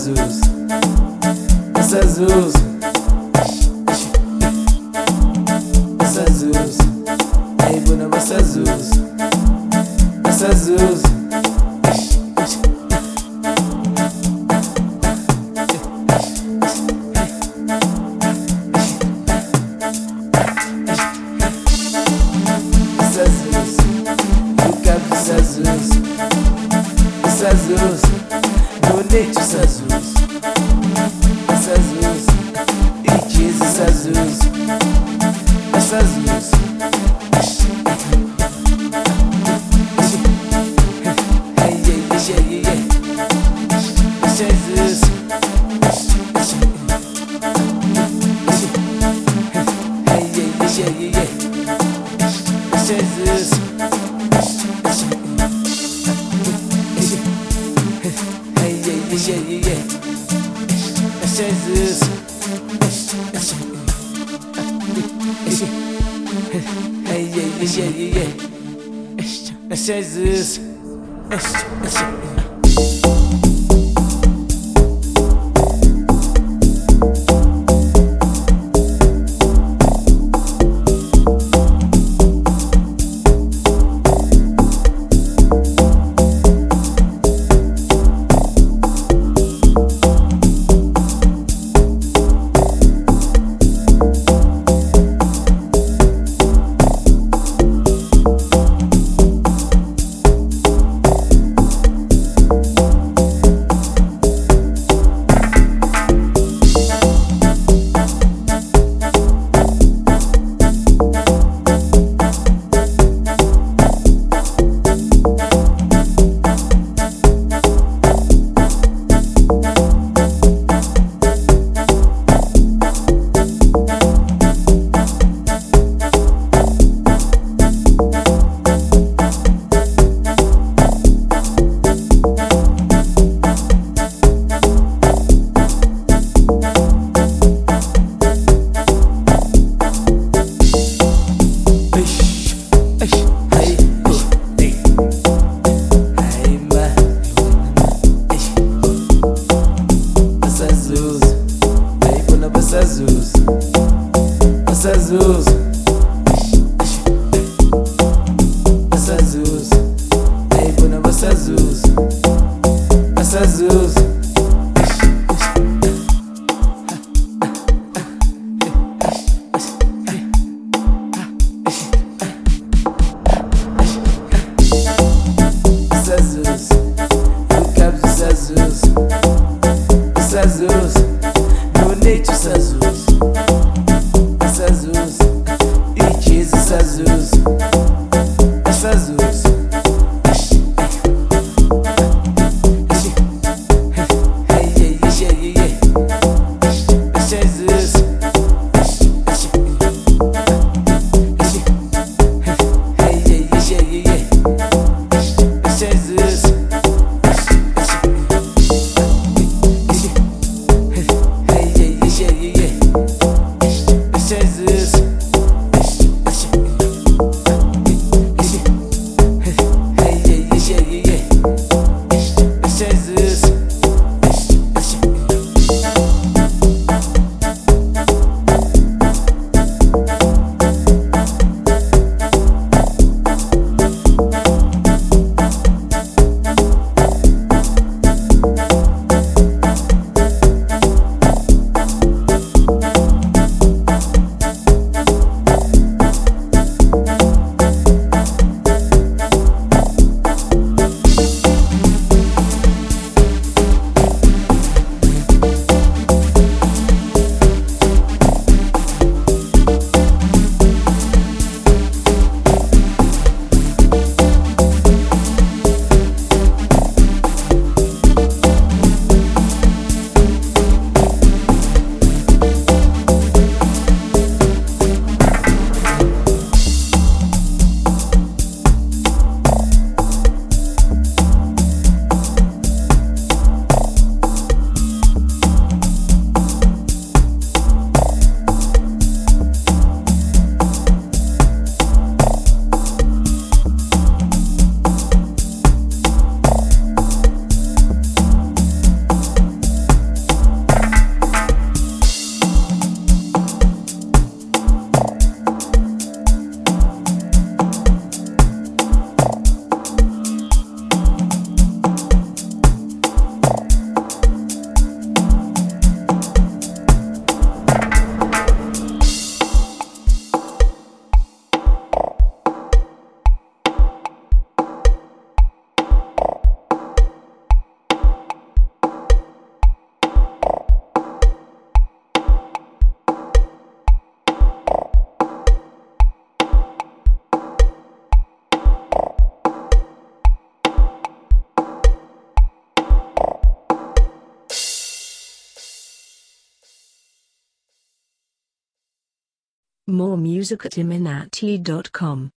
Bassazus, Bassazus, Bassazus, hey buna Bassazus, Bassazus. Bassazus, bonete Bassazus, Bassazus, itis Bassazus, Bassazus. Hey yeah yeah yeah yeah, Bassazus. Hey yeah yeah yeah yeah, Bassazus. Yeah, yeah, yeah. Bassazus. Hey, yeah, yeah, yeah, yeah. Bassazus. Bassazus, Bassazus, Bassazus, hey buna Bassazus, Bassazus. Bassazus, o cabo Bassazus, Bassazus. Bonete Bassazus, Bassazus, itis Bassazus, Bassazus. Hey yeah yeah yeah yeah, Bassazus. Hey yeah yeah yeah yeah, Bassazus. More music at iminati.com.